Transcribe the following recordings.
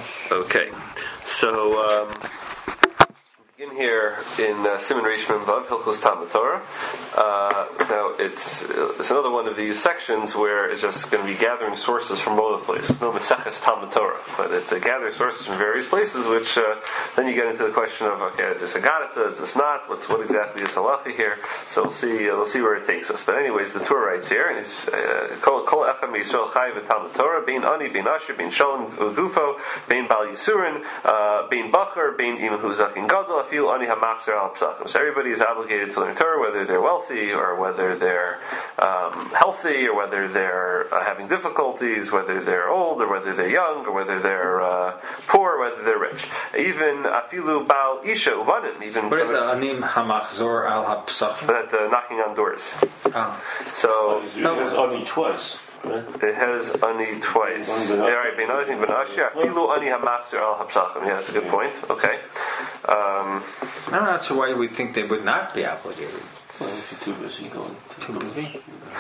Okay, so begin here in Siman Reish Mem Vav Hilchos Talmud Torah. Now it's another one of these sections where it's just going to be gathering sources from all over the place. It's no Maseches Talmud Torah, but it gathers sources from various places. Which then you get into the question of is this a Gadata, is this not? What exactly is halacha here? So we'll see where it takes us. But anyways, the Torah writes here, and it's Kol Echad Yisrael Chayiv Talmud Torah, Bein Ani, Bein Asher, Bein Shalom Gufo, Bein Bal Yisurin, Bein Bacher, Bein Imahu Zakin Gadol. So everybody is obligated to learn Torah, whether they're wealthy or whether they're healthy or whether they're having difficulties, whether they're old or whether they're young or whether they're poor or whether they're rich. Even afilu bal isha uvanim. Even what is anim hamachzor al hapsach? That knocking on doors. Oh. So it has ani twice. Right? It has ani twice. Right, afilu ani hamachzor al hapsachim. Yeah, that's a good point. Okay. I'm not sure why we think they would not be obligated. Well, if you're too busy going. Too busy?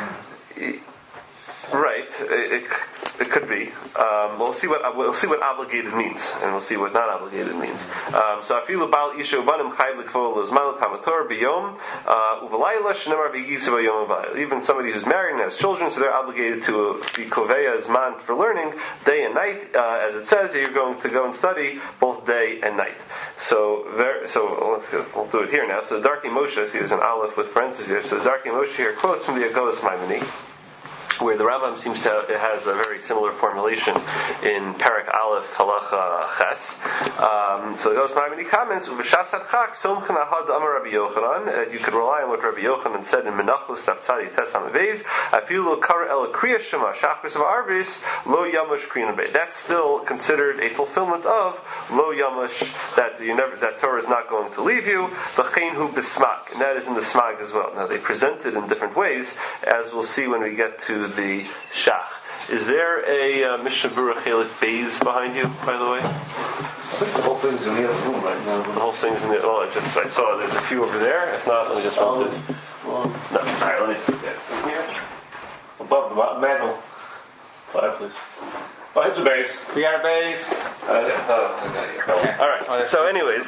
Right, it could be. We'll see what obligated means, and we'll see what not obligated means. So afilu bal isha ubanim chayv l'kvol lozman l'kamator b'yom uvalayla shnemar v'yisa b'yom avayil. Even somebody who's married and has children, so they're obligated to be koveya zman for learning day and night. As it says, you're going to go and study both day and night. So we'll do it here now. So the Darkei Moshe, see there's an aleph with parentheses here. So the Darkei Moshe here quotes from the Agodas Maimoni, where the Rambam seems to it has a very similar formulation in Parak Aleph Halacha Ches. So the Agodas Maimoni comments, "Uv'shas hadchak somchen ahad amar Rabbi Yochanan." You could rely on what Rabbi Yochanan said in Menachos Taftzadi Tes Hamavez. Afilu kar el kriya shema shachris of arvis lo yamush kriyan beit. That's still considered a fulfillment of lo yamush, that Torah is not going to leave you. V'chein hu b'smag, and that is in the smag as well. Now they present it in different ways, as we'll see when we get to the Shach. Is there a Mishnah Berurah Chelik Beis behind you, by the way? I think the whole thing's in the other room right now. The whole thing's in the... Oh, I saw there's a few over there. If not, let me just run this. No, alright, let me get in here. Above the mantle. Fireplace. Oh, it's a base. We got a base. I got it here. Okay. Alright, so anyways...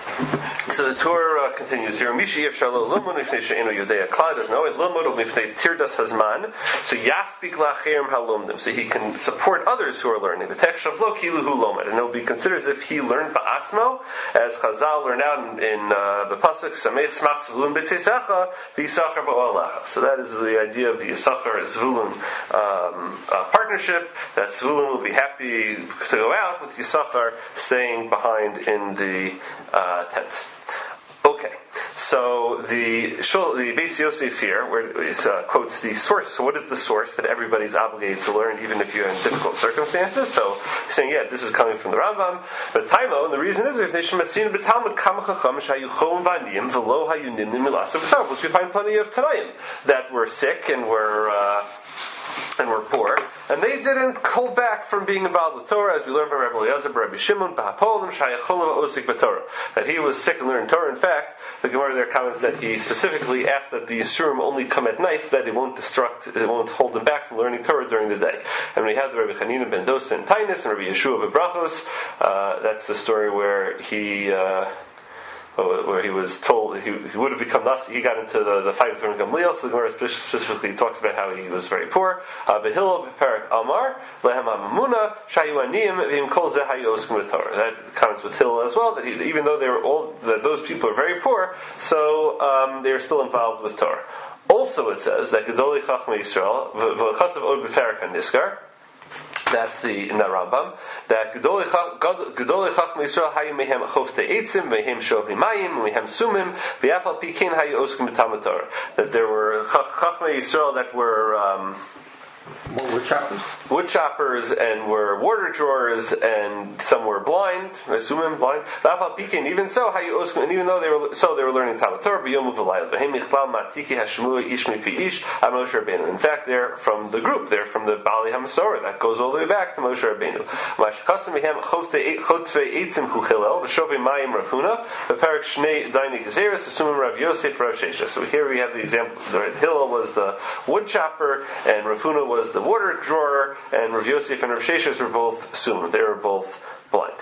So the Torah continues here. Mishi Yefshar lo lomod mifnei she'eno yodea klal doesn't know it. Lomod mifnei tirdas hazman. So yaspik lacherim halomdim. So he can support others who are learning. The techshav lo kilu hu lomad, and it will be considered as if he learned ba'atzmo, as Chazal learned out in the pasuk Sameich smach zvulun b'tzeisecha v'yisachar ba'olacha. So that is the idea of the Yisachar Zvulun partnership. That Zvulun will be happy to go out with Yisachar staying behind in the tents. Okay, so the Beis Yosef here, where it quotes the source. So what is the source that everybody's obligated to learn, even if you're in difficult circumstances? So he's saying, yeah, this is coming from the Rambam. But Taimo, and the reason is, which we find plenty of Tanaim that were sick and were poor, and they didn't hold back from being involved with Torah, as we learned by Rabbi Eliezer, Rabbi Shimon, that he was sick and learned Torah. In fact, the Gemara there comments that he specifically asked that the Yisurim only come at night, so that it won't hold him back from learning Torah during the day. And we have the Rabbi Chanina ben Dosa and Tainus and Rabbi Yeshua bebrachos. That's the story where he was told he would have become Nasi. He got into the fight with Rabbi Gamliel, so the Gemara specifically talks about how he was very poor. V'hillel b'perak Amar lehem ha'mamuna shayu aniyim v'im kol zeh hayu oskim b'Torah. That comments with Hillel as well, that even though those people are very poor, so they are still involved with Torah. Also, it says that Gedolei Chachmei Yisrael v'chasav od b'perak HaNiskar. That's in the Rambam. That Gedolei Chachmei Yisrael hayu mehem chofte eitzim vehem shovli mayim vehem sumim v'yafal pikein hayu oskim b'Talmud Torah. That there were Chachmei Yisrael that were wood choppers and were water drawers, and some were blind. I assume blind. Even so, and even though they were learning Talmud Torah. In fact, they're from the group. They're from the Bali Hamasora that goes all the way back to Moshe Rabbeinu. So here we have the example. Hillel was the wood chopper, and Rav Huna was the water drawer, and Rav Yosef and Rav Sheshes were both sumim. They were both blind.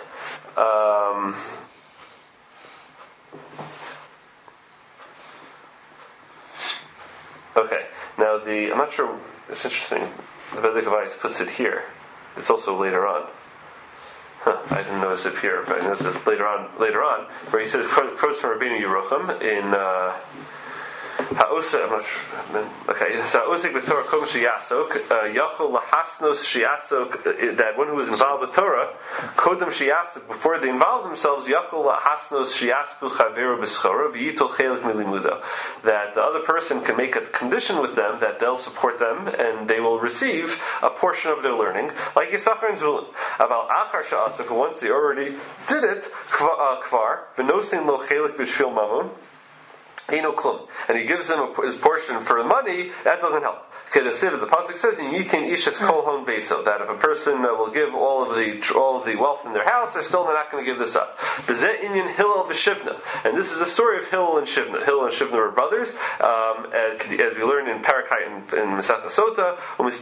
Okay, now I'm not sure, it's interesting, the Bedek Avais puts it here. It's also later on. I didn't notice it here, but I noticed it later on, where he says, quotes from Rabbeinu Yerucham in Ha'osek, I'm not sure. Okay, so Ha'osek b'Torah kom sheyasok yachol lahasnos sheyasok, that one who is involved with Torah, kodem sheyasok, before they involve themselves, yachol lahasnos sheyasku chaveru b'schora v'yitol chelik milimuda, that the other person can make a condition with them that they'll support them and they will receive a portion of their learning, like Yisachar and Zvulun. About achar sha'asok, once they already did it, kvar v'nosin lo chelik b'shvil mamun, and he gives him his portion for the money, that doesn't help. Okay, the pasuk says, that if a person will give all of the wealth in their house, they're not going to give this up. And this is the story of Hillel and Shivna. Hillel and Shivna were brothers, as we learned in Parakai in Masechta Sota.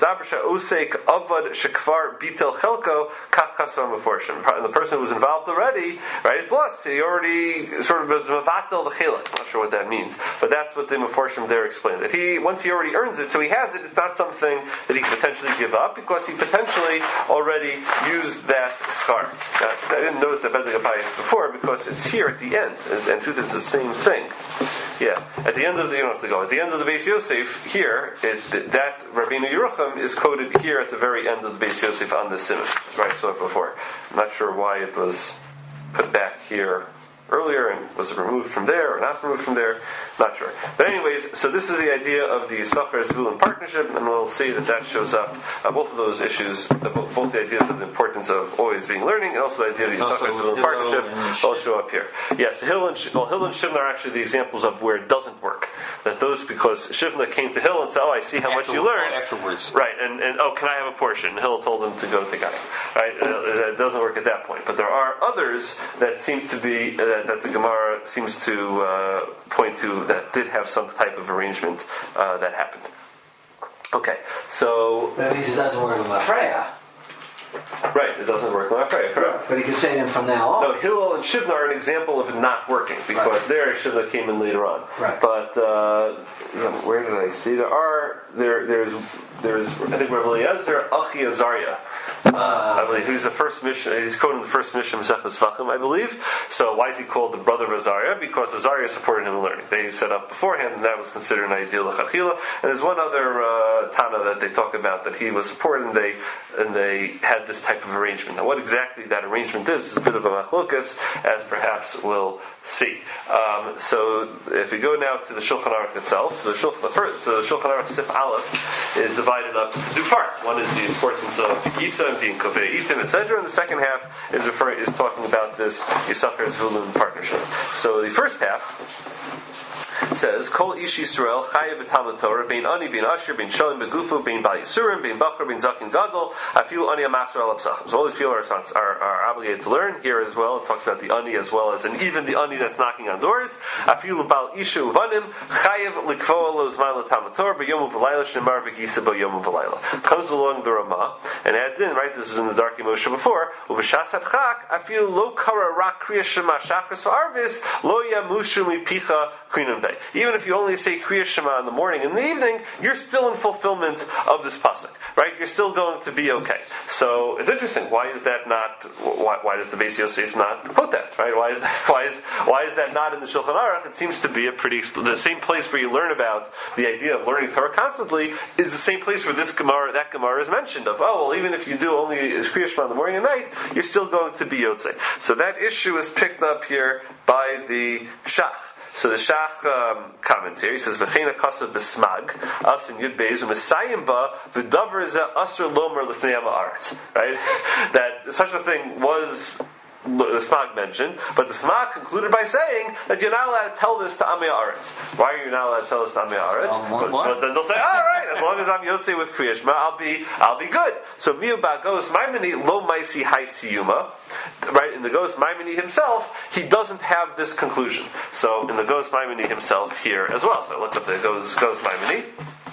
And the person who was involved already, right? It's lost. He already sort of was mavatel the chilek. I'm not sure what that means, but that's what the Meforshim there explain. That once he already earns it, so he has it. It's not something that he can potentially give up because he potentially already used that schar. I didn't notice the Bedek Avais before because it's here at the end, and truth is the same thing. Yeah, at the end of you don't have to go. At the end of the Beis Yosef here, that Rabbeinu Yerucham is quoted here at the very end of the Beis Yosef on the Simon. Right, I saw it before. I'm not sure why it was put back here earlier, and was it removed from there or not removed from there? Not sure. But anyways, so this is the idea of the Yisachar Zvulun partnership, and we'll see that shows up, both of those issues, both the ideas of the importance of always being learning, and also the idea of the Yisachar Zvulun partnership all show up here. Yes, Hillel and Shivna are actually the examples of where it doesn't work. That those, because Shivna came to Hillel and said, I see how much you learned. Afterwards. Right, and can I have a portion? Hillel told him to go to Gai. Right, it doesn't work at that point. But there are others that seem to be, that the Gemara seems to point to, that did have some type of arrangement that happened. Okay, so that means it doesn't work with Mafreya. Right, it doesn't work with Mafreya, correct. But he can say them from now on. No, Hillel and Shivna are an example of it not working, because there Shivna came in later on. Right. But where did I see? There's I think Rabbi Eliezer Achi Azariah. I believe he's the first mission. He's quoting the first mission of Maseches Zvachim, I believe. So why is he called the brother of Azariah? Because Azariah supported him in learning. They set up beforehand, and that was considered an ideal l'chadchila. And there's one other Tana that they talk about that he was supported, and they had this type of arrangement. Now, what exactly that arrangement is a bit of a machlokas, as perhaps we'll see. So if we go now to the Shulchan Aruch itself, the Shulchan Aruch Sif Aleph is divided up into two parts. One is the importance of Isa and being Kovei Itim, etc., and the second half is talking about this Yisachar Zvulun partnership. So the first half says, Kol Ish Yisrael Chayev B'Talmud Torah Bein Ani Bein Asher Bein Shalom Begufu Bein Bal Yisurim Bein Bachar Bein Zakin Gadol Afilu Ani Amaser Al Psachim. So all these people are obligated to learn. Here as well, it talks about the Ani as well as, and even the Ani that's knocking on doors. Afilu Bal Isha Uvanim Chayev Likvoa Lo Zman LaTalmud Torah B'Yom V'Layla Shemar V'Gisa B'Yom V'Layla. Comes along the Ramah and adds in, right, this is in the Darkei Moshe before, Uv'Shas Hadchak Afilu Lo Kara Rak Kriya Shema Shachris V'Arvis Lo Yamushu Mipicha Krinam Day. Even if you only say Kriya Shema in the morning and in the evening, you're still in fulfillment of this pasuk, right? You're still going to be okay. So it's interesting. Why is that not? Why does the Beis Yosef not quote that? Right? Why is that not in the Shulchan Aruch? It seems to be the same place where you learn about the idea of learning Torah constantly is the same place where that Gemara is mentioned. Of even if you do only Kriya Shema in the morning and night, you're still going to be Yotzei. So that issue is picked up here by the Shach. So the Shach comments here. He says, "V'cheina kasav b'smag as in Yud Beis u'mesayim ba v'davar zeh asur lomer l'fnei ha'aretz." Right, that such a thing was the Smag mentioned, but the Smag concluded by saying that you're not allowed to tell this to Amei Haaretz. Why are you not allowed to tell this to Amei Haaretz? Because then they'll say, all right, as long as I'm Yotzei with Kriya Shema, I'll be good. So Miu Bagos Maimoni Lo Maisi Hai Siyuma. Right, in the Gos Maimoni himself, he doesn't have this conclusion. So in the Gos Maimoni himself here as well. So I looked up the Gos Maimoni.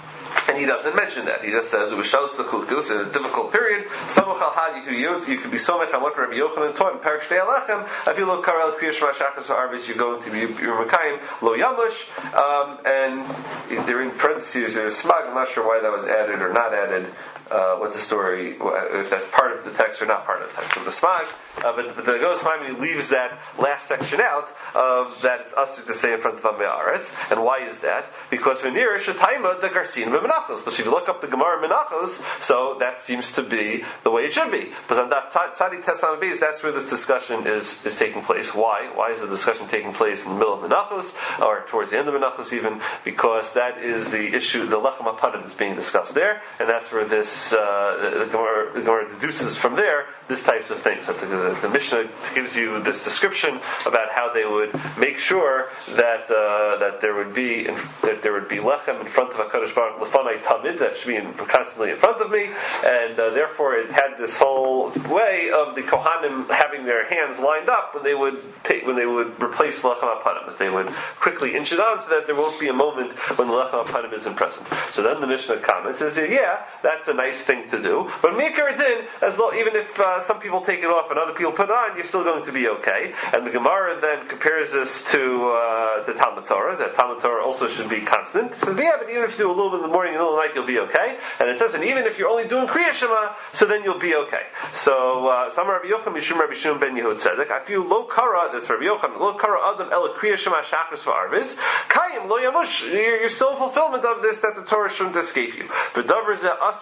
And he doesn't mention that. He just says, "U'shos l'chukus," in a difficult period. Samuch al had you could be somech on what Rabbi Yochanan taught in Perek Shtei Alechem. If you look Karel Kriya Shema Shachas V'Arvis, you're going to be Mekayim Lo Yamush, and they're in parentheses. There's smag. I'm not sure why that was added or not added. What the story, if that's part of the text or not part of the text of the smag, but the Goes Maimon leaves that last section out of that it's usher to say in front of Amei Haaretz. And why is that? Because Venir Shataima the Garsin V'Menachos. But if you look up the Gemara Menachos, so that seems to be the way it should be. Because on Tzadi Tesam Beis, that's where this discussion is taking place. Why? Why is the discussion taking place in the middle of Menachos or towards the end of Menachos even? Because that is the issue. The Lechem HaPanim is being discussed there, and that's where this. The Gemara deduces from there this types of things. That the Mishnah gives you this description about how they would make sure that there would be lechem in front of Hakadosh Baruch Lefanai Tamid, that should be constantly in front of me, and therefore it had this whole way of the Kohanim having their hands lined up when they would replace lechem hapanim, that they would quickly inch it on so that there won't be a moment when the lechem hapanim isn't present. So then the Mishnah comments and says, yeah, that's a nice thing to do, but Mikar Din, even if some people take it off and other people put it on, you're still going to be okay. And the Gemara then compares this to Talmud Torah, that Talmud Torah also should be constant. It says, yeah, but even if you do a little bit in the morning and a little in the night, you'll be okay. And it says, and even if you're only doing Kriya Shema, so then you'll be okay. So, Samar Rabbi Yochanan, Mishum Rabbi Shimon ben Yehud Tzedek, I feel lo kara, that's Rabbi Yochanan, lo kara adam el Kriya Shema shachris v'arvis, kayim lo yamush, you're still in fulfillment of this, that the Torah shouldn't escape you. But you're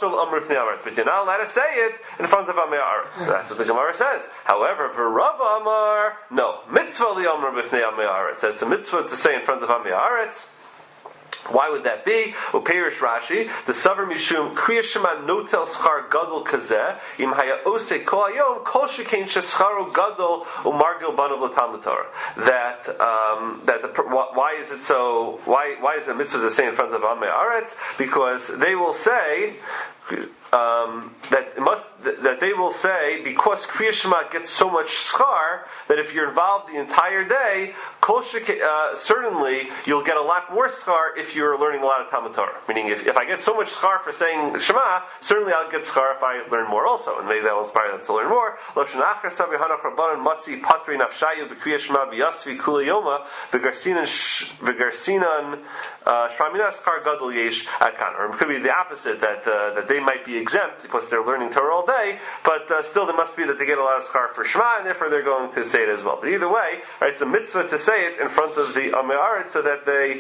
not allowed to say it in front of Amei Haaretz. So that's what the Gemara says. However, v'rava amar, no, mitzvah li amar b'fnei Amei Haaretz. That's a mitzvah to say in front of Amei Haaretz. Why would that be? Uperish Rashi, the Savar Mishum Kriya Shema Notel Schar Gadol Kazeh Im Haya Ose Kol Hayom Kol Shekein Shescharo Gadol Umargil Banav L'Talmud Torah. Why is it so? Why is it mitzvah to say in front of Amei Haaretz? Because they will say. That they will say, because Kriya Shema gets so much schar, that if you're involved the entire day, certainly you'll get a lot more schar if you're learning a lot of Talmud Torah. Meaning, if I get so much schar for saying Shema, certainly I'll get schar if I learn more also, and maybe that will inspire them to learn more. Or it could be the opposite, that they might be exempt because they're learning Torah all day, but still there must be that they get a lot of schar for Shema, and therefore they're going to say it as well. But either way, right, it's a mitzvah to say it in front of the Amei Haaretz so that they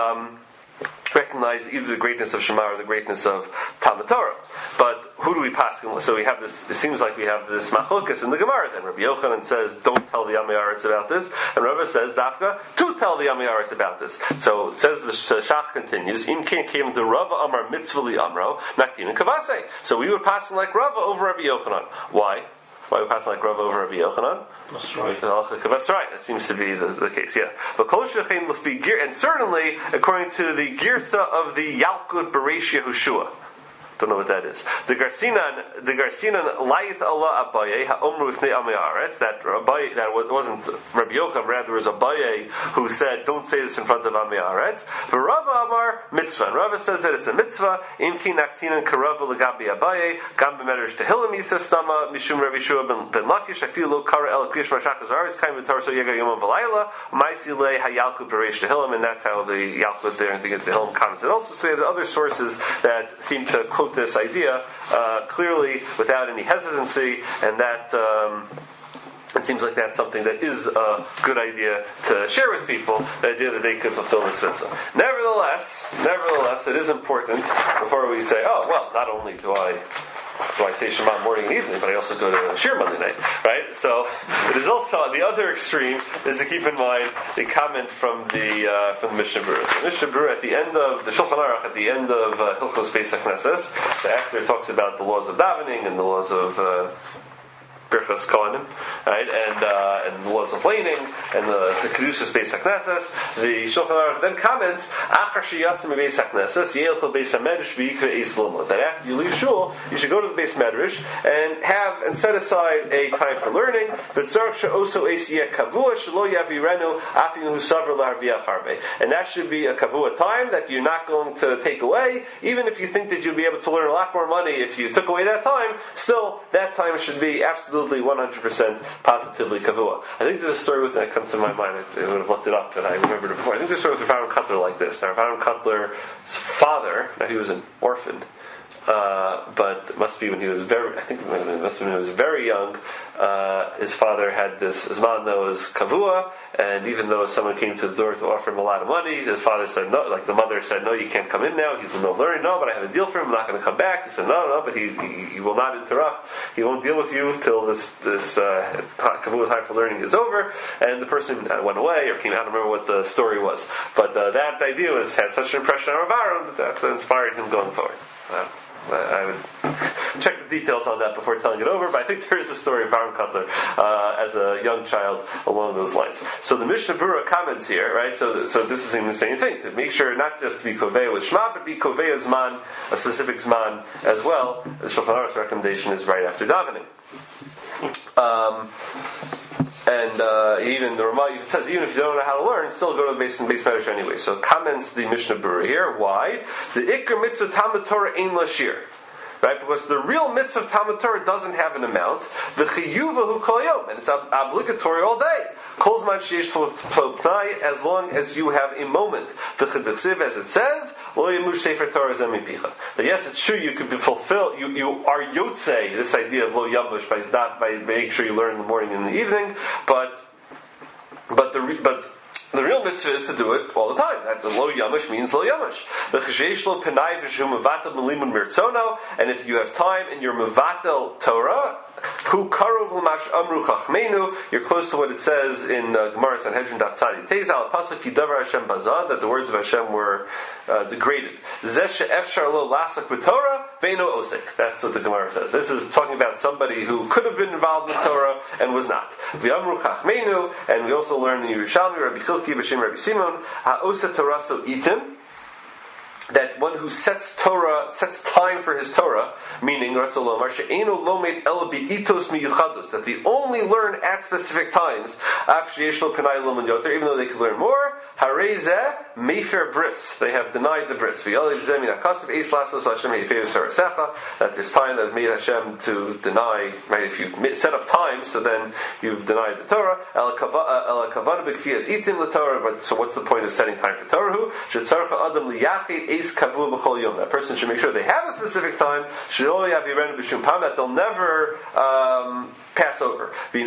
recognize either the greatness of Shema or the greatness of Talmud Torah. But who do we pass? So we have this. It seems like we have this machlokas in the Gemara. Then Rabbi Yochanan says, "Don't tell the Amei Haaretz about this," and Rabbi says, "Dafka, to tell the Amei Haaretz about this." So it says the Shach continues, "Im ken came the Rava Amar Mitzvah li Amro Nakdim and Kavase." So we would pass like Rava over Rabbi Yochanan. Why? Why we pass like Rava over Rabbi Yochanan? That's right. That's right. That seems to be the case. Yeah. But and certainly according to the Girsa of the Yalkut Bereish Yehoshua. Don't know what that is. The Garsinan Layit Allah Abaye Ha'omru Ifnei Amei Haaretz. That wasn't Rabbi Yochanan, rather was Abaye who said, "Don't say this in front of Amei Haaretz." V'Rava Amar Mitzvah. And Rava says that it's a mitzvah. Imki Naktinan Karava L'Gabi Abaye Gam B'Medrash Tehillim Yisa Stama Mishum Rabbi Shua ben Lakish. I feel lo Kara El Kriyash Mashachas Haaretz Kaim V'Torah So Yega Yomam V'Layla Ma'isi Le Hayalkut Bereish Tehillim, and that's how the Yalkut there and the Tehillim comments. And also, so we have other sources that seem to quote this idea clearly without any hesitancy, and that it seems like that's something that is a good idea to share with people, the idea that they could fulfill this mitzvah. Nevertheless, it is important before we say, oh, well, not only do I say Shema morning and evening, but I also go to Shir Monday night, right? So it is also on the other extreme is to keep in mind the comment from the Mishnah Berurah. So Mishnah Berurah at the end of the Shulchan Aruch, at the end of Hilchos Beis HaKnesses, after it talks about the laws of davening and the laws of Birchas Birchas Kohanim, right? And the laws of laning, and the Kedushas Beis HaKnesses. The Shulchan Aruch then comments, Achar sheyatzim Beis HaKnesses, Yelchel Beis HaMedrash v'yikra Eis Lomod. That after you leave shul, you should go to the Beis Medrash and set aside a time for learning. V'tzarech she'oso Eis yeh kavua shelo yavirenu afinu husaver laharviach harbe. And that should be a kavua time that you're not going to take away, even if you think that you'll be able to learn a lot more money if you took away that time. Still, that time should be absolutely 100% positively kavua. I think there's a story that comes to my mind. I would have looked it up, but I remembered it before. I think there's a story with Rav Aaron Kotler like this. Now, Rav Aaron Kotler's father, now he was an orphan, but it must be when he was very young. His father had this zman that was kavua, and even though someone came to the door to offer him a lot of money, his father said no. Like the mother said, no, you can't come in now. He's in the middle of learning. No, but I have a deal for him. I'm not going to come back. He said no, but he will not interrupt. He won't deal with you till this kavua time for learning is over. And the person went away or came out. I don't remember what the story was, but that idea had such an impression on Rav Aaron that inspired him going forward. I would check the details on that before telling it over, but I think there is a story of Aaron Kotler as a young child along those lines. So the Mishnah Berurah comments here, right? So this is the same thing, to make sure not just to be kovei with Shema, but be kovei zman, a specific zman as well. The Shulchan Aruch's recommendation is right after davening. Even the Ramah says, even if you don't know how to learn, still go to the base medrash anyway. So comments the Mishnah Berurah here. Why? The Iker mitzvah Talmud Torah ein lashir. Right? Because the real mitzvah of Talmud Torah doesn't have an amount. The chiyuvahu kol yom, and it's obligatory all day. Kol zman sheyesh pnai, as long as you have a moment. The chediksiv, as it says, lo yemush sefer Torah zeh mipicha. But yes, it's true. You could fulfill. You are yotzei this idea of lo yamush by making sure you learn in the morning and in the evening. But the real mitzvah is to do it all the time. That lo yamash means lo yamash. And if you have time and you're mevatel Torah, who karov l'mash amru chachmeinu, you're close to what it says in Gemara Sanhedrin Daf Tzadi Tez al pasuk yidavar Hashem bazad, that the words of Hashem were degraded. Zeh she'efshar lo lasak b'Torah ve'eno osek. That's what the Gemara says. This is talking about somebody who could have been involved in Torah and was not. V'amru chachmeinu, and we also learn in Yerushalmi, Rabbi Chilki b'shem Rabbi Simon, ha'osa Toraso itim, that one who sets time for his Torah, meaning that they only learn at specific times, even though they could learn more. Mefer bris, they have denied the bris. That there's time that made Hashem to deny. Right? If you've set up time, so then you've denied the Torah. But so what's the point of setting time for Torah? That person should make sure they have a specific time that they'll never pass over. And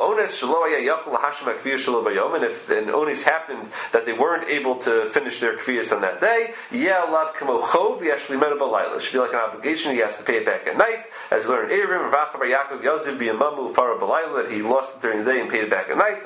if an onis happened that they weren't able to finish their kviyas on that day, it should be like an obligation. He has to pay it back at night, as we learn in Eruvin, that he lost it during the day and paid it back at night.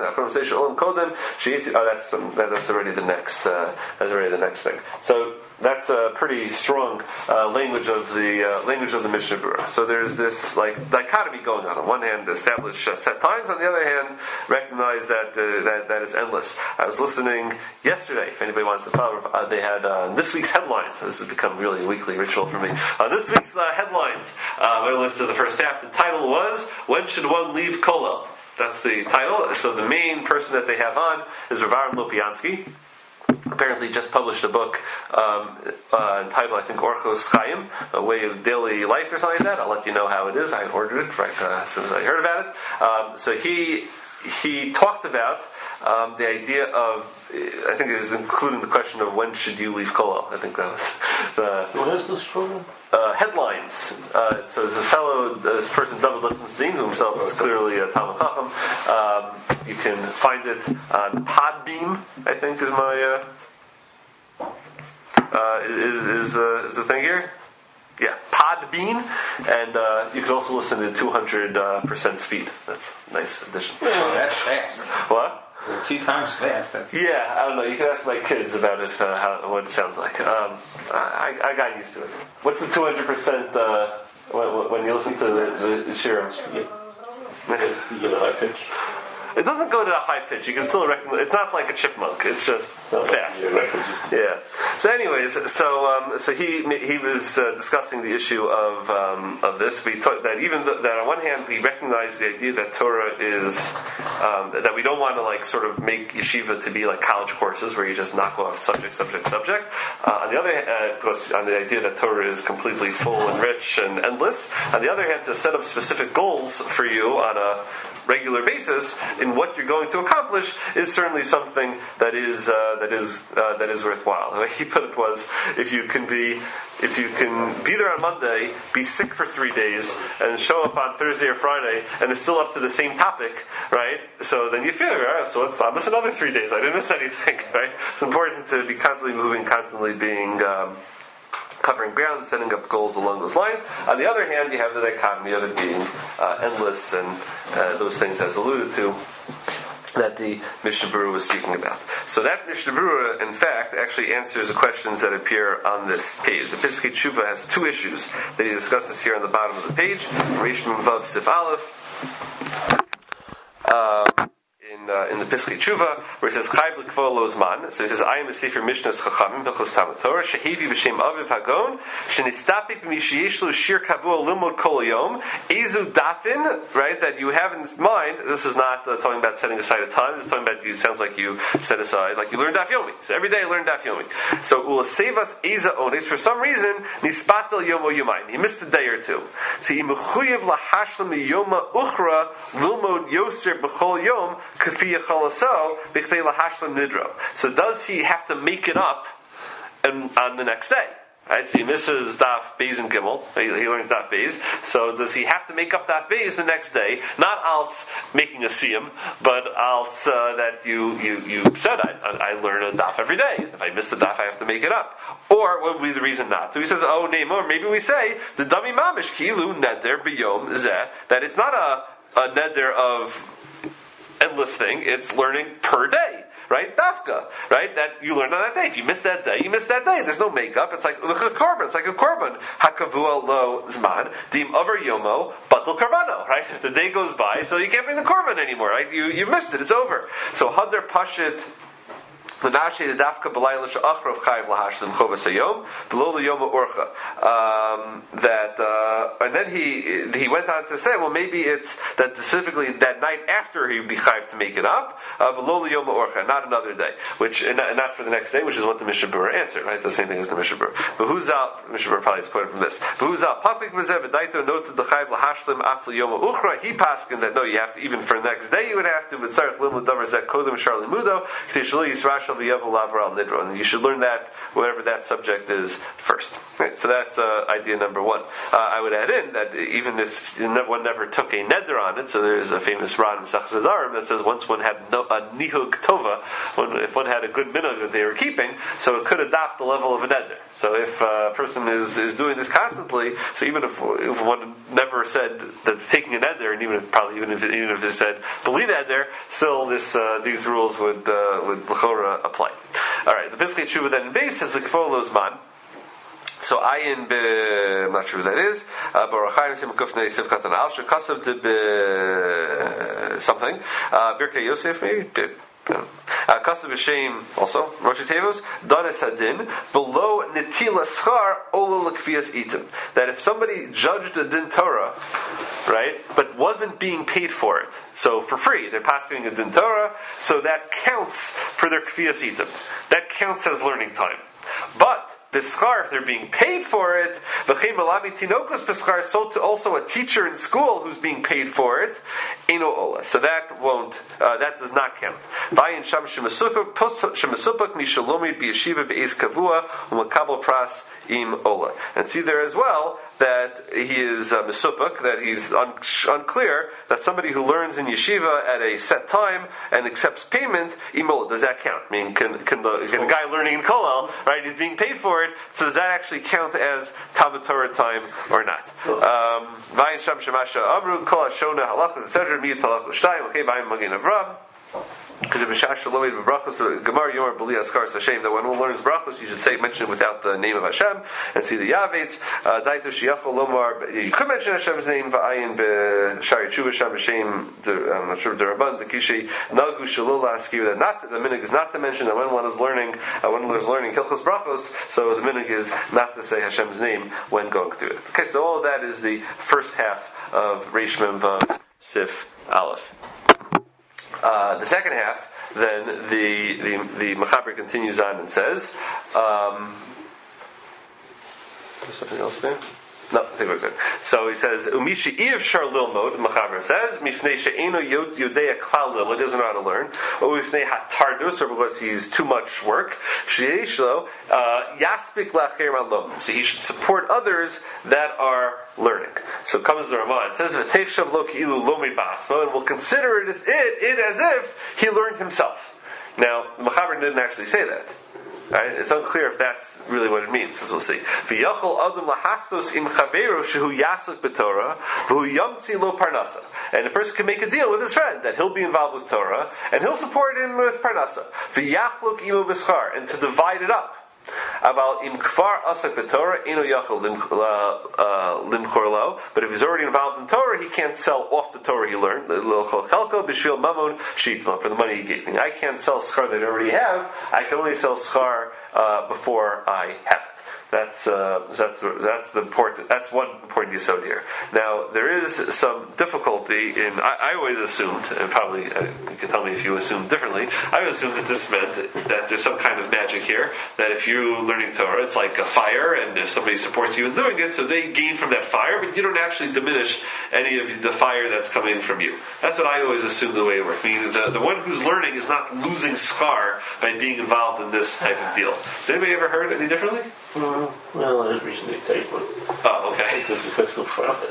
That's already the next. That's already the next thing. So that's a pretty strong language of the Mishnah Berurah. So there's this dichotomy going on. On one hand, establish set times. On the other hand, recognize that is endless. I was listening yesterday. If anybody wants to follow, they had this week's headlines. This has become really a weekly ritual for me. On this week's headlines, I listened to the first half. The title was "When Should One Leave Kollel?" That's the title. So the main person that they have on is Rav Aaron Lopiansky. Apparently just published a book entitled, I think, Orchos Chaim, a way of daily life or something like that. I'll let you know how it is. I ordered it right as soon as I heard about it. So he talked about the idea of, I think it was including the question of when should you leave Kollel. I think that was the... What is this program? Headlines. So there's a fellow, this person, David Lichtenstein, who himself is clearly a Talmud Chacham. You can find it on Podbeam, I think is my is the thing here. Yeah, Podbean, and you can also listen to 200% speed. That's a nice addition. Oh, that's fast. What? 2 times fast. Yeah, I don't know. You can ask my kids about it, what it sounds like. I got used to it. What's the 200% when you listen to the shirim? You get a high pitch. It doesn't go to a high pitch. You can still recognize. It's not like a chipmunk. It's just fast. Yeah. So, anyways, so he was discussing the issue of this. We talked that even that on one hand we recognize the idea that Torah is that we don't want to like sort of make yeshiva to be like college courses where you just knock off subject. On the other hand, because on the idea that Torah is completely full and rich and endless. On the other hand, to set up specific goals for you on a regular basis in what you're going to accomplish is certainly something that is worthwhile. The way he put it was, if you can be there on Monday, be sick for 3 days, and show up on Thursday or Friday, and it's still up to the same topic, right? So then you feel, right? So I missed another 3 days. I didn't miss anything, right? It's important to be constantly moving, constantly being covering ground and setting up goals along those lines. On the other hand, you have the dichotomy of it being endless and those things as alluded to that the Mishnah Berurah was speaking about. So that Mishnah Berurah, in fact, actually answers the questions that appear on this page. The Piskei Tshuva has two issues that he discusses here on the bottom of the page. Reish Mem Vav Sif Aleph. In the Piskei Tshuva, where it says Chayv L'Kvo Lo Zman. So it says, I am a Sefer Mishnahs Chachamim B'chos Talmud Torah Shehevi B'Shem Aviv Hagon Shenistapik B'Mishiyesh Lo Shir Kavua Limud Kol Yom Ezu Dafin, right, that you have in mind. This is not talking about setting aside a time. This is talking about, it sounds like you set aside, like you learn Daf Yomi. So every day you learn Daf Yomi. So Ula Sevas Eza Ones, for some reason, Nispatel Yom O Yomayim. He missed a day or two. So He Mechuyev Lahashlam Yoma Uchra Lilmod Yoser B'Chol Yom so does he have to make it up on the next day? Right? So he misses Daf Beis and Gimel. He learns Daf Beis. So does he have to make up Daf Beis the next day? Not als making a siyum, but als that you said I learn a Daf every day. If I miss the Daf, I have to make it up. Or what would be the reason not to? He says, oh, name, or maybe we say the Dami Mamish Kilu Neder B'Yom Zeh, that it's not a neder of endless thing, it's learning per day, right? Dafka, right? That you learn on that day. If you miss that day, you miss that day. There's no makeup. It's like a korban. It's like a korban. Hakavua lo zman dim over yomo batal karbano, right? If the day goes by, so you can't bring the korban anymore, right? You missed it. It's over. So hadar pashit. And then he went on to say, well, maybe it's that specifically that night after he would be chayv to make it up, not another day, which and not for the next day, which is what the Mishnah Berurah answered, right? The same thing as the Mishnah Berurah. But who's out? Mishnah Berurah probably is quoted from this. But who's out? He paskin that no, you have to even for the next day you would have to. And you should learn that whatever that subject is first. Right? So that's idea number one. I would add in that even if one never took a neder on it, so there's a famous Ran in Masechtas Nedarim that says once one had a nihug tova, if one had a good minhag that they were keeping, so it could adopt the level of a neder. So if a person is doing this constantly, so even if one never said that taking a neder, and even if it said beli neder, still these rules would l'chora apply. All right, the Piskei Tshuva then in base says the Kfo Lo Zman. So I'm not sure who that is. Baruchaim Simukufnei Sivkatan Al Shekasav de something. Birkei Yosef maybe. Kasav B'Shem also Rosh Tevos Danes Hadin below Netila Schar Ola L'Kvias Itim. That if somebody judged a din Torah, right, but wasn't being paid for it, so for free they're passing a din Torah, so that counts for their Kvias Itim. That counts as learning time. But B'schar, if they're being paid for it, so also a teacher in school who's being paid for it, so that won't, that does not count. And see there as well that he is mesupuk, that he's unclear that somebody who learns in yeshiva at a set time and accepts payment, imola, does that count? I mean, can a guy learning in Kollel, right, he's being paid for it, so does that actually count as Talmud Torah time or not? Vayin Sham Shemasha Amru Kol Hashona Halachos etc. Miyat Halachos Shtayim. Okay, Vayin Magen Avram. that when one learns brachos, you should mention it without the name of Hashem and see the yavetz. You could mention Hashem's name. I'm not sure the Rabban the Kishi Nagu Shalula Askiv that not the minig is not to mention that when one is learning Hilchos brachos, so the minig is not to say Hashem's name when going through it. Okay, so all of that is the first half of Reish Mem Vav Sif Aleph. The second half, then the Mechaber continues on and says, there's something else there? No, I think we're good. So he says, Umishi Iv Shar Lilmod, Mechaber says, Mifnei She'eno Yodea Klal Lilmod, he doesn't know how to learn, or Mifnei Hatardus, or because he's too much work, She'eshlo, Yaspik Lacher Malom. So he should support others that are learning. So comes the Ramah and says, V'teich Shav Lo Ki'ilu Lomi Basmo, and we'll consider it as if he learned himself. Now, Mechaber didn't actually say that. Right? It's unclear if that's really what it means, as we'll see. And a person can make a deal with his friend that he'll be involved with Torah and he'll support him with Parnasa. And to divide it up. But if he's already involved in Torah, he can't sell off the Torah he learned. For the money he gave me, I can't sell schar that I already have. I can only sell schar before I have it. That's the important. That's one important yesod here. Now there is some difficulty in. I always assumed, and probably you can tell me if you assumed differently. I assumed that this meant that there's some kind of magic here. That if you're learning Torah, it's like a fire, and if somebody supports you in doing it, so they gain from that fire, but you don't actually diminish any of the fire that's coming from you. That's what I always assumed the way it worked. Meaning the one who's learning is not losing schar by being involved in this type of deal. Has anybody ever heard any differently? Well, I just recently take one. Oh, okay. Because he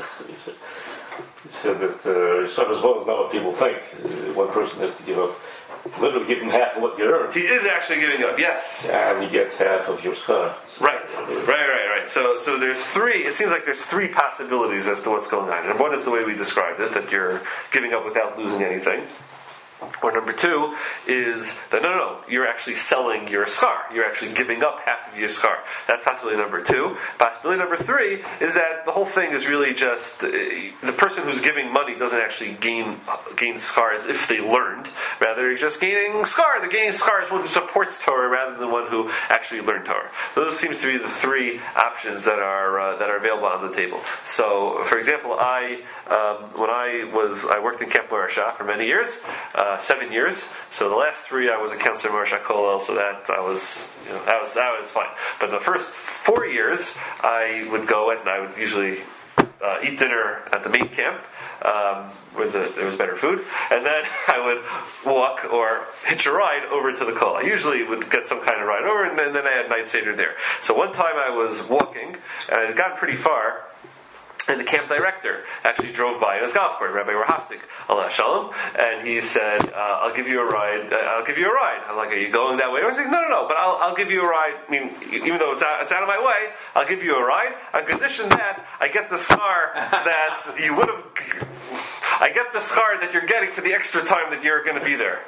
said that some as well is not what people think. One person has to literally give him half of what you earn. He is actually giving up, yes. And he gets half of your schar. Right. So there's three, it seems like there's three possibilities as to what's going on. And one is the way we described it, that you're giving up without losing anything. Or number two is that no, you're actually selling your schar. You're actually giving up half of your schar. That's possibility number two. Possibility number three is that the whole thing is really just the person who's giving money doesn't actually gain schar as if they learned. Rather, you're just gaining schar. The gaining schar is one who supports Torah rather than one who actually learned Torah. Those seem to be the three options that are available on the table. So, for example, when I worked in Camp Marasha for many years. 7 years. So the last 3 I was a counselor Marasha Kollel, so that I was fine. But in the first 4 years, I would go and I would usually eat dinner at the main camp where there was better food, and then I would walk or hitch a ride over to the Kollel. I usually would get some kind of ride over, and then I had night seder there. So one time I was walking, and I had gotten pretty far. And the camp director actually drove by in his golf cart, Rabbi Rahaftik, Allah Shalom, and he said, I'll give you a ride. I'm like, are you going that way? I was like, no, but I'll give you a ride. I mean, even though it's out of my way, I'll give you a ride on condition that I get the schar that you would have. I get the schar that you're getting for the extra time that you're going to be there.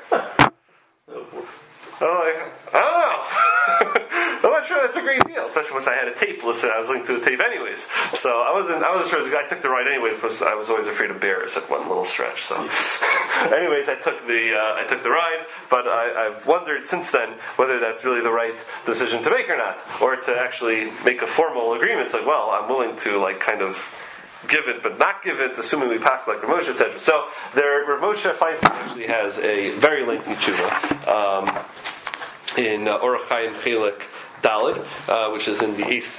I don't know. I'm not sure that's a great deal, especially once I had a tape. Listen, I was linked to the tape anyways, so I wasn't sure. I took the ride anyways because I was always afraid of bears at one little stretch. So, anyways, I took the ride, but I've wondered since then whether that's really the right decision to make or not, or to actually make a formal agreement. It's like, well, I'm willing to kind of give it, but not give it, assuming we pass like Rav Moshe, etc. So Rav Moshe Feinstein actually has a very lengthy tshuva in Orach Chaim Chelik Daled, which is in the eighth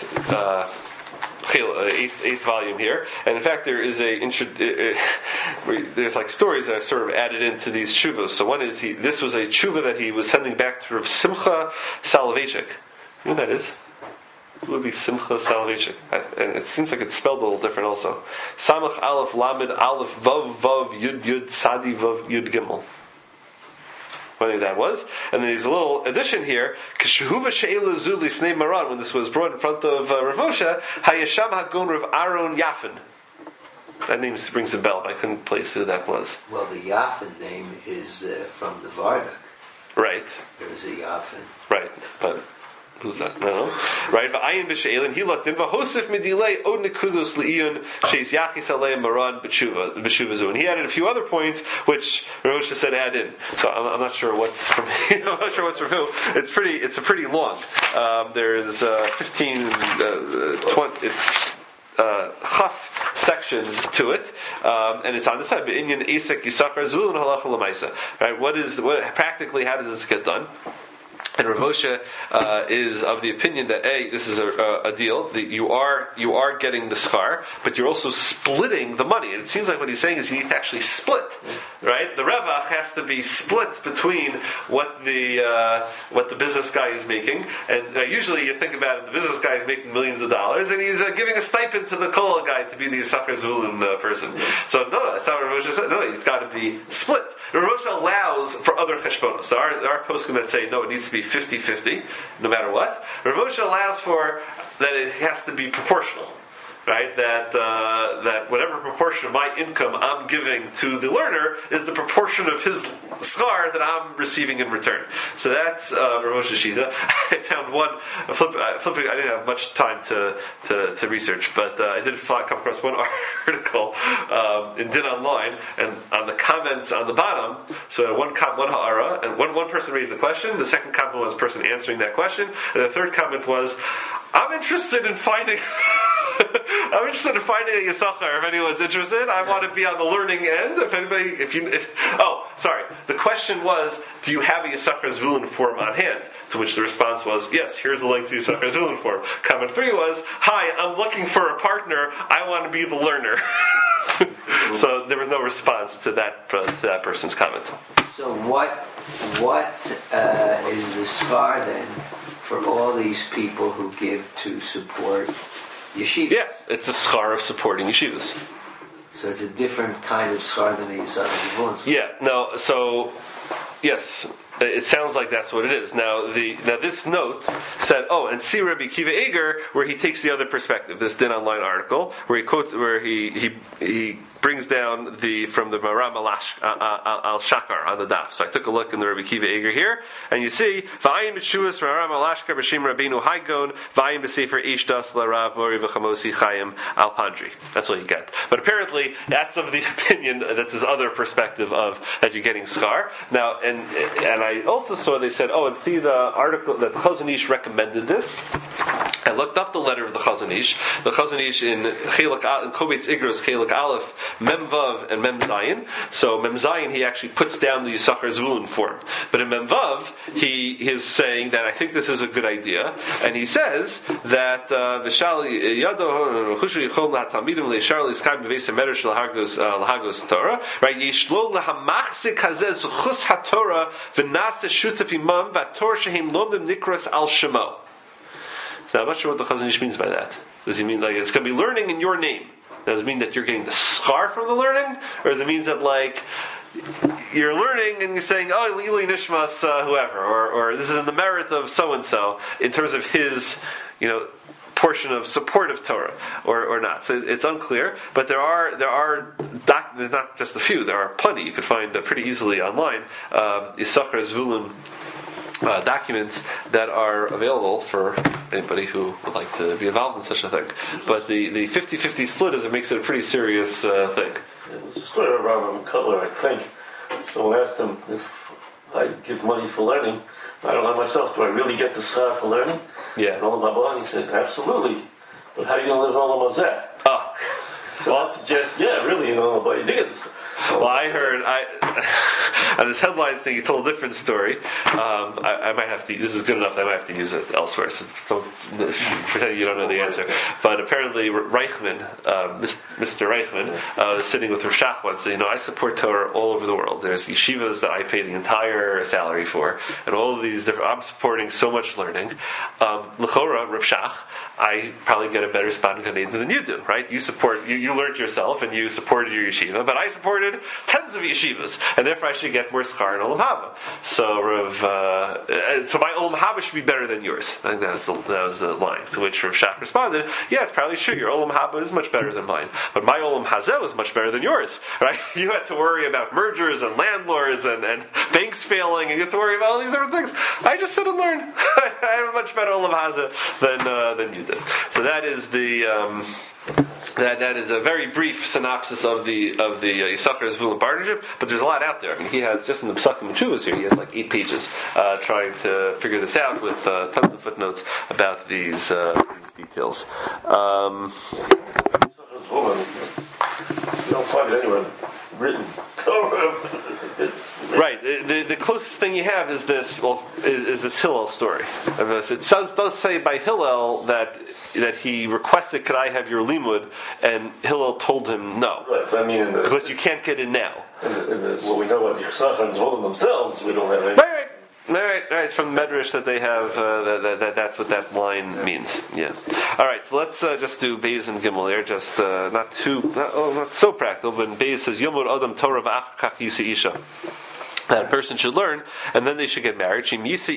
volume here. And in fact, there is there's like stories that are sort of added into these tshuvas. So one is this was a tshuva that he was sending back to Rav Simcha Soloveitchik. You know who that is? It would be Simcha Soloveitchik, and it seems like it's spelled a little different also. Samach Aleph Lamed Aleph Vav Vav Yud Yud Sadi Vav Yud Gimel. What I think that was. And then there's a little addition here. When this was brought in front of Rav Moshe, Hayasham Hagon Rav Aaron Yafin. That name rings a bell, but I couldn't place who that was. Well, the Yafin name is from the Vardak. Right. There is a Yafin. Right, but who's that? No. Right, v'ayin b'she'elin, he looked in, v'hosif midilei od nekudus li'iyun sheis yachis alei maran b'shuva zu. And he added a few other points, which Rosh said add in. So I'm not sure what's from I'm not sure what's from who. It's pretty long. There's 15, 20, it's chaf sections to it, and it's on this side. B'inyan Esek Yisachar Zvulun Halacha L'Maisa. Right? What practically? How does this get done? And Rav Moshe is of the opinion that this is a deal that you are getting the schar, but you're also splitting the money. And it seems like what he's saying is you need to actually split, right? The revach has to be split between what the business guy is making, and usually you think about it, the business guy is making millions of dollars, and he's giving a stipend to the kola guy to be the Yisachar Zvulun person. So no, that's not what Rav Moshe said. No, it's got to be split. Rav Moshe allows for other cheshbonos. There are poskim that say no, it needs to be 50-50, no matter what. Rav Moshe allows for that it has to be proportional, right? That whatever proportion of my income I'm giving to the learner is the proportion of his schar that I'm receiving in return. So that's Rav Moshe Shita. I found one flipping. I didn't have much time to research, but I did come across one article in Din Online, and on the comments on the bottom, so one ha'ara, and one person raised the question. The second comment was the person answering that question, and the third comment was, I'm interested in finding a Yisachar. If anyone's interested, I want to be on the learning end. The question was, do you have a Yisachar Zvulun form on hand? To which the response was, yes, here's a link to Yisachar Zvulun form. Comment 3 was, hi, I'm looking for a partner. I want to be the learner. So there was no response to that person's comment. So what is the schar then for all these people who give to support yeshivas? Yeah, it's a schar of supporting yeshivas. So it's a different kind of schar than a Yisachar Zvulun. Yeah, no, so, yes, it sounds like that's what it is. Now this note said, and see Rabbi Kiva Eger, where he takes the other perspective, this Din Online article, where he quotes, where he brings down from the Maram al Shakar on the daf. So I took a look in the Rabbi Kiva Eger here, and you see Vayim B'Shuas Maram al Ashkar B'Shem Rabbeinu Haigon Vayim B'Sefer Ishdas LaRav Mori V'Chamosi Chaim Al Pandri. That's what you get. But apparently that's of the opinion that's his other perspective of that you're getting schar. Now and I also saw they said, and see the article that the Chazon Ish recommended this. I looked up the letter of the Chazon Ish. The Chazon Ish in Kovetz Igros Chelik Aleph, Mem Vav and Mem Zayin. So Mem Zayin, he actually puts down the Yisachar Zvulun form. But in Mem Vav, he is saying that I think this is a good idea, and he says that V'shali Yado Chushu Yichom LaTalmidim LeShar LeSkayim B'Veis HaMedrash LaHagos Torah. Right? Yishlo LaHamachzik Hazeh Zuchus HaTorah V'Nasa Shutaf Imam VaTorah Shehem Lomdim Nikras Al Shemo. So I'm not sure what the Chazon Ish means by that. Does he mean like it's going to be learning in your name? Does it mean that you're getting the schar from the learning? Or does it mean that like you're learning and you're saying, Lili Nishmas whoever, or this is in the merit of so-and-so in terms of his, portion of support of Torah, or not. So it's unclear, but there's not just a few, there are plenty. You could find pretty easily online Yisachar Zvulun documents that are available for anybody who would like to be involved in such a thing. But the 50-50 split makes it a pretty serious thing. There's a story of Rabbi Cutler, I think. Someone asked him, if I give money for learning, I don't know myself, do I really get the schar for learning? Yeah. And he said, absolutely. But how are you going to live on the Mazeh? So that suggests, really, but you did get this. Well, I heard on this headlines thing. You told a different story. I might have to. This is good enough that I might have to use it elsewhere. So don't pretend you don't know the answer. But apparently, Reichman, Mr. Reichman, is sitting with Rav Shach once. I support Torah all over the world. There's yeshivas that I pay the entire salary for, and all of these different. I'm supporting so much learning. L'chora, Rav Shach, I probably get a better spot in Gan Eden than you do. Right? You support. You learned yourself, and you supported your yeshiva. But I supported tens of yeshivas, and therefore I should get get more schar in Olam Haba. So so my Olam Haba should be better than yours. I think that was the line. To which Rav Shach responded, yeah, it's probably true. Your Olam Haba is much better than mine, but my Olam Hazeh is much better than yours. Right? You had to worry about mergers and landlords and banks failing, and you have to worry about all these different things. I just sit and learn. I have a much better Olam Hazeh than you did. So that is that is a very brief synopsis of the Yisachar Zvulun partnership, but there's a lot out there. I mean, he has, just in the Psukim and Chuvas here, he has like 8 pages trying to figure this out with tons of footnotes about these details. You don't find it anywhere written. Right. The closest thing you have is this. Is this Hillel story? It does say by Hillel that he requested, "Could I have your limud?" And Hillel told him no. Right. But I mean, because you can't get in now. What we know about Yisachar and Zvulun themselves, we don't have any. Right. It's from the Medrash that they have. That's what that line means. Yeah. All right. So let's just do Beis and Gimel here. Just not so practical. But Beis says Yomod Adam Torah v'Achkach Yisi Isha. That a person should learn, and then they should get married. So they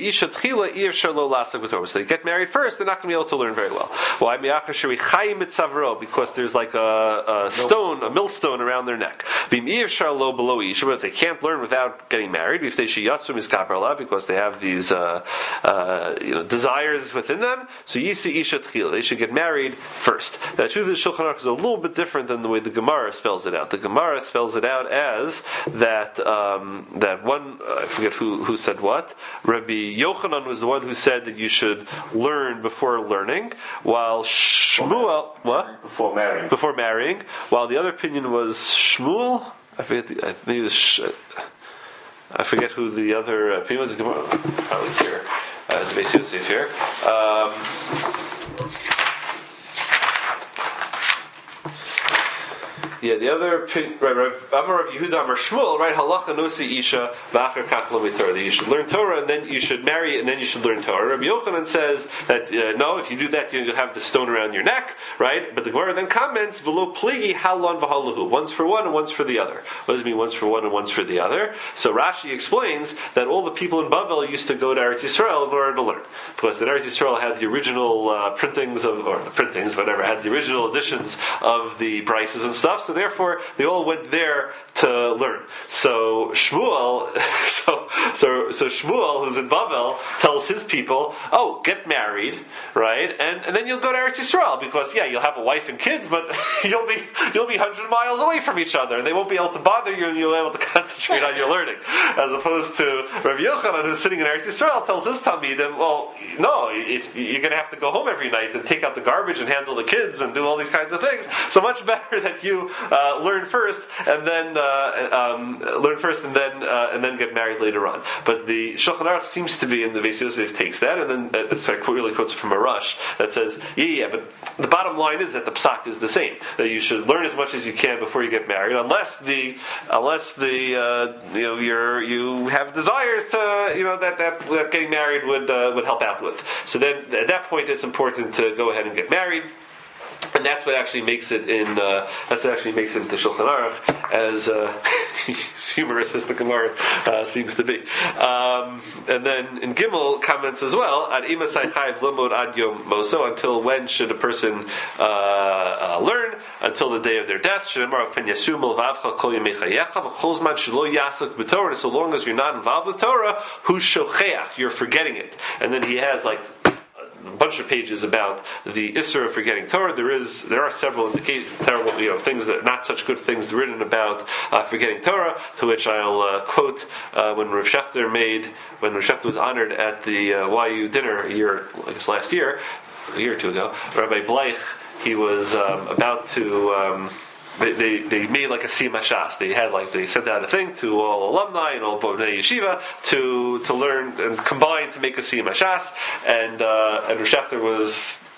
get married first, they're not going to be able to learn very well. Why? Because there's like a millstone around their neck. But if they can't learn without getting married, because they have these desires within them, so they should get married first. Now, the truth of the Shulchan Aruch is a little bit different than the way the Gemara spells it out. The Gemara spells it out as that one, I forget who said what. Rabbi Yochanan was the one who said that you should learn before learning, while Shmuel, what? Before marrying. While the other opinion was Shmuel. I forget who the other opinion was. Probably here, the Beis Yosef here. Yeah, the other Amar of Yehuda Amar Shmuel, right? Halacha nosi isha v'achar kach lo mitorah. That you should learn Torah and then you should marry and then you should learn Torah. Rabbi Yochanan says that no, if you do that, you have the stone around your neck, right? But the Gemara then comments v'lo pligi halon v'halahu. Once for one and once for the other. What does it mean? Once for one and once for the other. So Rashi explains that all the people in Bavel used to go to Eretz Yisrael in order to learn, because Eretz Yisrael had the original had the original editions of the Brises and stuff. So therefore, they all went there to learn. So Shmuel, Shmuel, who's in Bavel, tells his people, "Oh, get married, right? And then you'll go to Eretz Yisrael, because you'll have a wife and kids, but you'll be 100 miles away from each other, and they won't be able to bother you, and you'll be able to concentrate on your learning." As opposed to Rabbi Yochanan, who's sitting in Eretz Yisrael, tells his Talmidim, "Well, no, if you're going to have to go home every night and take out the garbage and handle the kids and do all these kinds of things, so much better that you learn first and then get married later on." But the Shulchan Aruch seems to be, and the Beis Yosef takes that, and then really quotes from a Rush that says, but the bottom line is that the psak is the same, that you should learn as much as you can before you get married, unless you have desires to that getting married would help out with. So then at that point it's important to go ahead and get married. And that's what actually makes it into Shulchan Aruch, as humorous as the Gemara seems to be. And then in Gimel comments as well, ad ima saychayv limud ad yom moso, until when should a person learn? Until the day of their death. Shemar of pen yasum l'vavcha kol yemei chayecha v'chol zman shelo yasuk b'Torah. So long as you're not involved with Torah, hu shocheach, you're forgetting it. And then he has like a bunch of pages about the Isser of forgetting Torah. There are several terrible things that not such good things written about forgetting Torah. To which I'll quote when Rav Shechter was honored at the YU dinner a year or two ago. Rabbi Bleich, he was about to. They made like a Siyum Hashas. They sent out a thing to all alumni and all Bnei Yeshiva to learn and combine to make a Siyum Hashas. And Rav Shechter was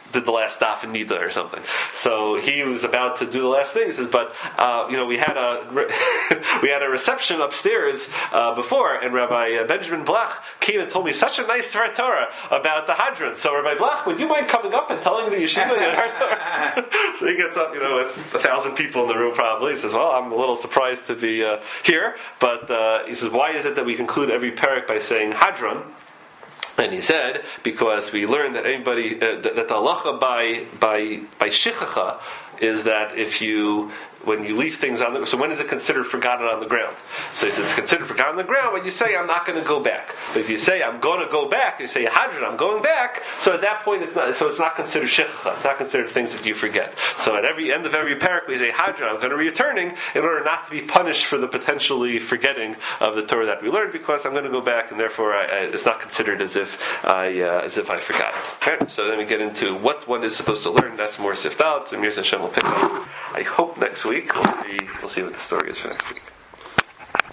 did the last daf in Nida or something. So he was about to do the last thing. He says, but we had a reception upstairs before, and Rabbi Benjamin Blach came and told me such a nice Torah about the Hadron. So Rabbi Blach, would you mind coming up and telling the yeshiva your Torah? So he gets up, with 1,000 people in the room probably. He says, well, I'm a little surprised to be here, but he says, why is it that we conclude every parak by saying Hadron? And he said, because we learned that anybody that the halacha by shichacha is that when you leave things on the, so when is it considered forgotten on the ground? So he says it's considered forgotten on the ground when you say I'm not going to go back. But if you say I'm going to go back, you say Hadron, I'm going back. So at that point it's not considered shichacha. It's not considered things that you forget. So at every end of every parak we say Hadron, I'm going to be returning in order not to be punished for the potentially forgetting of the Torah that we learned, because I'm going to go back, and therefore it's not considered as if I forgot it. Okay? So then we get into what one is supposed to learn. That's more sift out. So Mir Hashem will pick up. I hope next week we'll see what the story is for next week.